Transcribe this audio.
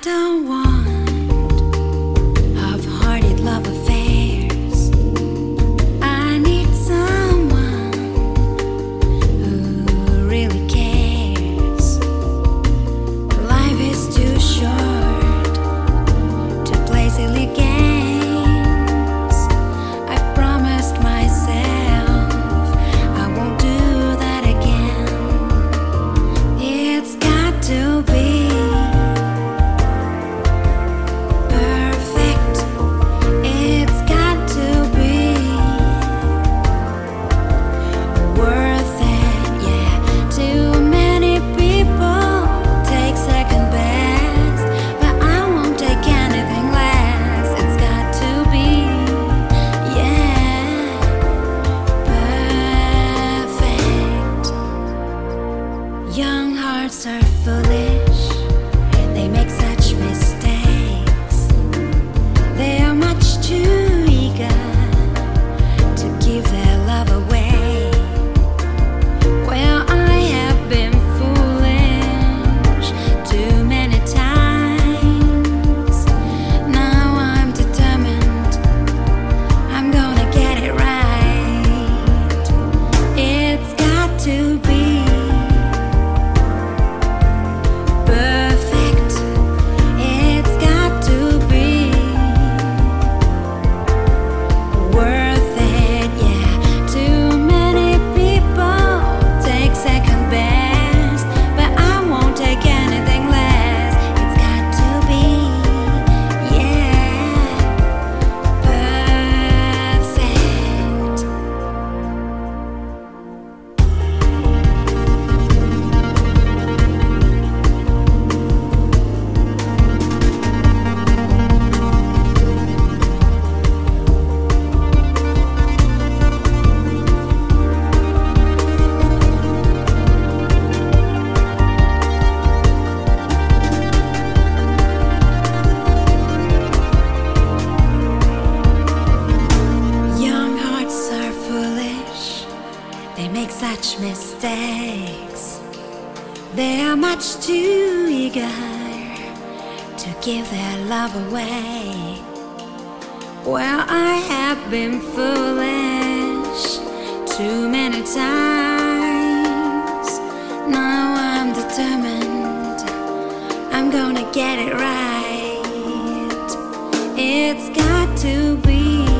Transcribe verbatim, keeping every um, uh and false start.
don't want half-hearted love affairs. I need someone who really cares. Life is too short to play silly games. I've promised myself I won't do that again. It's got to be young hearts are foolish, they make such mistakes. They are much too eager to give their love away. Well, I have been foolish too many times. Now I'm determined, I'm gonna get it right. It's got to be they make such mistakes. They are much too eager to give their love away. Well, I have been foolish too many times. Now I'm determined, I'm gonna get it right. It's got to be